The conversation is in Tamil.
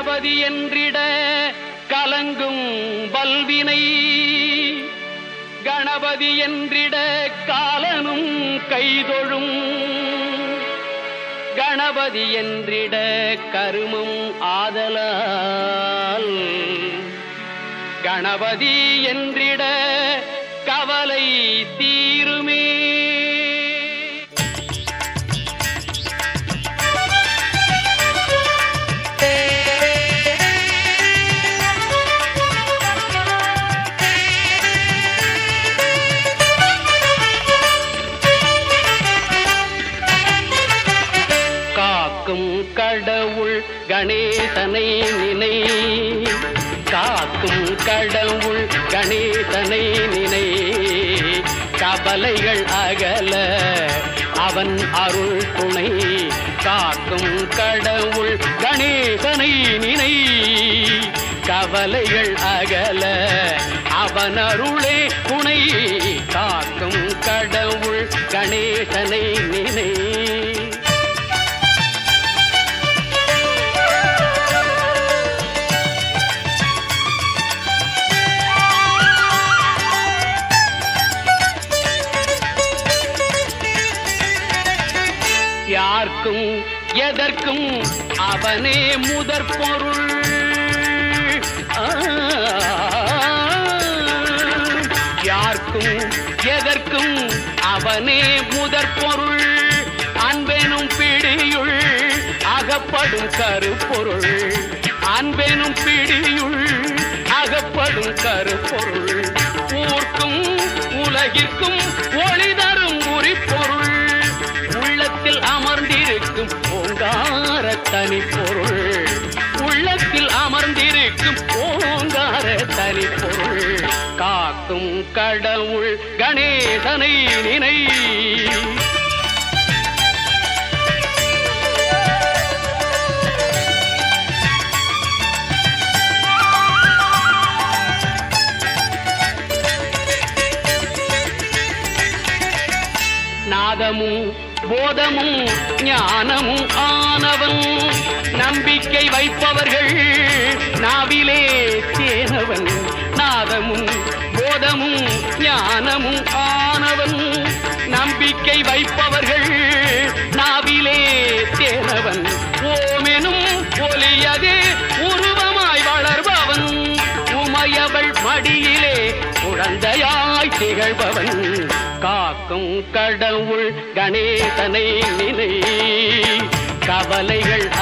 கணபதி என்றிட கலங்கும் வல்வினை, கணபதி என்றிட காலனும் கைதொழும், கணபதி என்றிட கருமம் ஆதலால், கணபதி என்றிட கவலை தீருமே. காக்கும் கடவுள் கணேசனை நினை, காக்கும் கடவுள் கணேசனை நினை, கவலைகள் அகல அவன் அருள் துணை. காக்கும் கடவுள் கணேசனை நினை, கவலைகள் அகல அவன் அருளே துணை. காக்கும் கடவுள் கணேசனை நினை. யார்க்கும் எதற்கும் அவனே முதற் பொருள், யார்க்கும் எதற்கும் அவனே முதற் பொருள். அன்பெனும் பிடியுள் அகப்படும் கருப்பொருள், அன்பெனும் பிடியுள் அகப்படும் கருப்பொருள். ஊர்க்கும் உலகிற்கும் ஒளி தரும் உரிப்பொருள், உள்ளத்தில் அமர்ந்திருக்கும் ஓங்கார தனிப்பொருள், உள்ளத்தில் அமர்ந்திருக்கும் ஓங்கார தனிப்பொருள். காக்கும் கடவுள் கணேசனை நினை. நாதமும் போதமும் ஞானமும் ஆனவன், நம்பிக்கை வைப்பவர்கள் நாவிலே தேனவன். நாதமும் போதமும் ஞானமும் ஆனவன், நம்பிக்கை வைப்பவர்கள் நாவிலே தேனவன். ஓமெனும் ஒலியதே உருவமாய் வளர்பவன், உமையவள் மடியிலே குழந்தையாய் திகழ்பவன். காக்கும் கடவுள் கணேசனை நினை, கவலைகள்